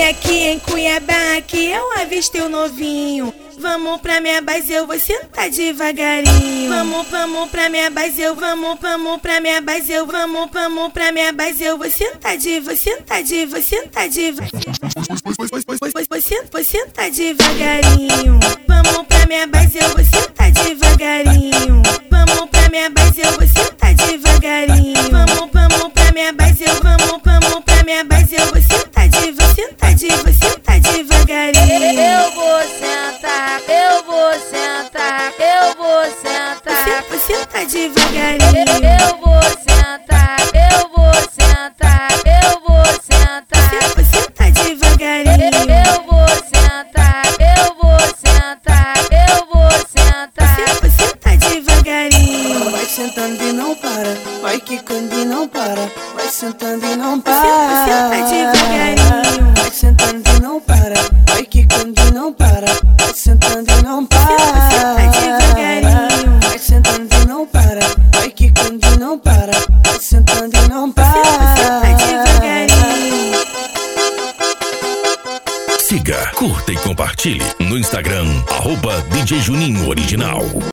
aqui em Cuiabá que eu avistei o novinho. Vamos pra minha base, eu vou sentar devagarinho. Vamos pra minha base, eu vamos pra minha base, eu vamos pra minha base, eu vou sentar vou sentar devagarinho. Vamos pra minha base, eu vou sentar devagarinho. Vamos pra minha base, eu vou sentar devagarinho. Vamos pra minha base, eu vamos pra minha base, eu vou sentar devagarinho. Eu vou sentar, eu vou sentar, eu vou sentar. Vou sentar devagarinho. Eu vou sentar, eu vou sentar, eu vou sentar. Vou sentar devagarinho. Eu vou sentar, eu vou sentar, eu vou sentar. Vou sentar devagarinho. Vai sentando e não para, vai quicando e não para, vai sentando e não para. Vou sentar devagarinho. Vai sentando e não para, vai quicando e não para, vai sentando e não para. Vou sentar devagarinho. Vai sentando e não para, vai quicando e não para, vai sentando e não para. Vou sentar devagarinho. Siga, curta e compartilhe no Instagram @DJ Juninho Original.